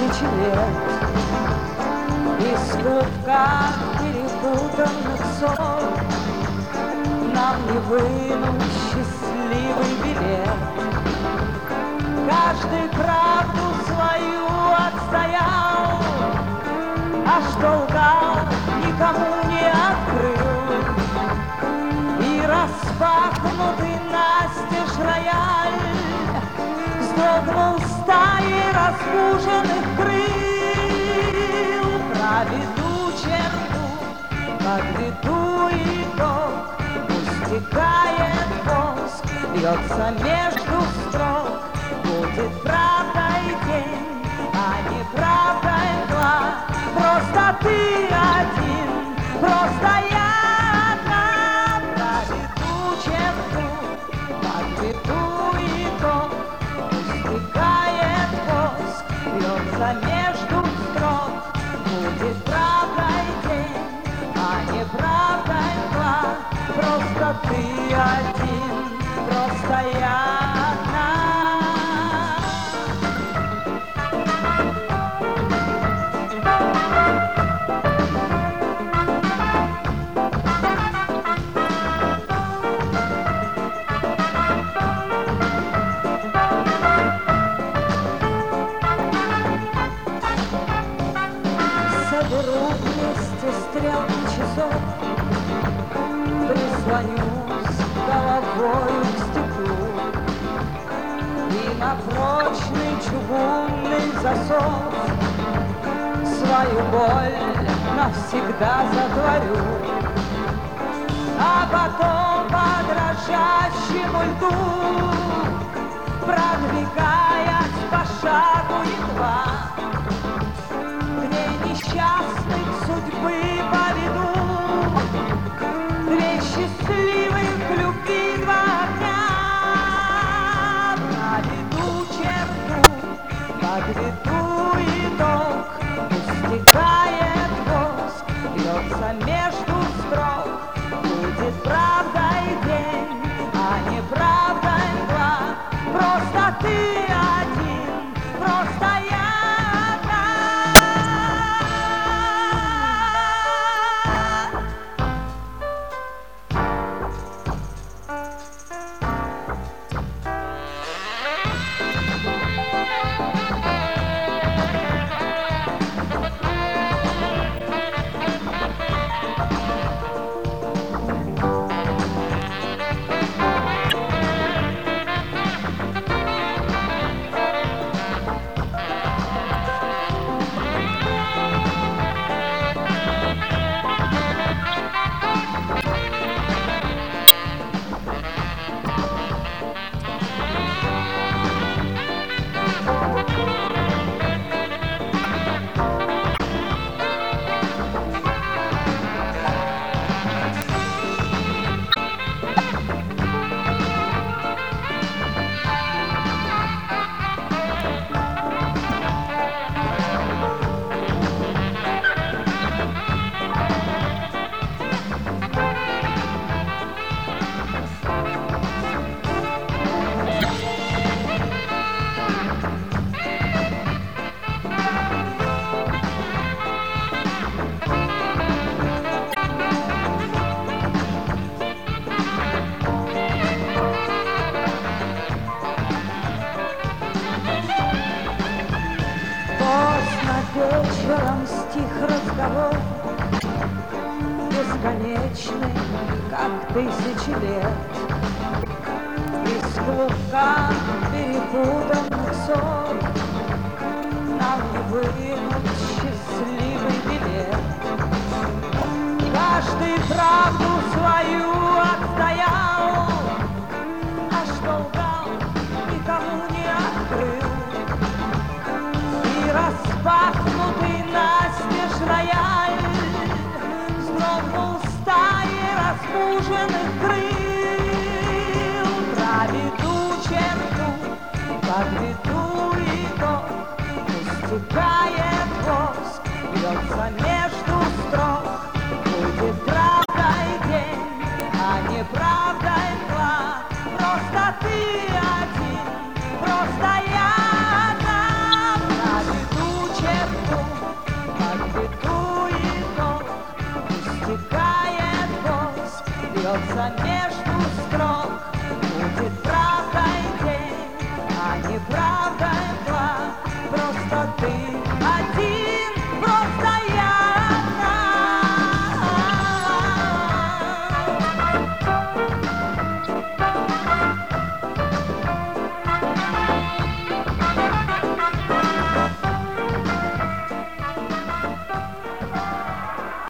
тысячи лет. Из клубка перепутанных сон нам не вынуть счастливый билет. Каждый правду свою отстоял, а что лгал, никому не открыл. И распахнутый настежь рояль вздрогнул стаей разбуженных крыл. Проведу черту, подведу итог, пусть текает воск, бьется между строк. Будет правдой день, а не правдой мгла. Просто ты один, просто я одна. Проведу черту, подведу итог, пусть текает воск, бьется между строк. Будет правдой день, а не правдой мгла. Просто ты один, просто я одна. Соберу вместе стрелки часов, прислонюсь головою к стеклу и на прочный чугунный засов свою боль навсегда затворю. А потом по дрожащему льду, продвигаясь по шагу едва, где несчастных судьбы поведу. Две счастливых любви два огня. Проведу черту, подведу итог, пусть текает воск, бьется между строк. Будет правдой день, а не правдой мгла. Просто ты один, просто я одна. Вечером стих разговор, бесконечный, как тысячи лет. Из клубка перепутанных сон нам не вынуть счастливый билет. Каждый правду свою отстоял, а что лгал, никому не открыл. И распахнутый настежь рояль вздрогнул стаей разбуженных крыл. Проведу черту, подведу итог, пусть текает воск, бьется между строк. Будет правдой день, а не правдой мгла. Просто ты один, просто я одна. Проведу воде.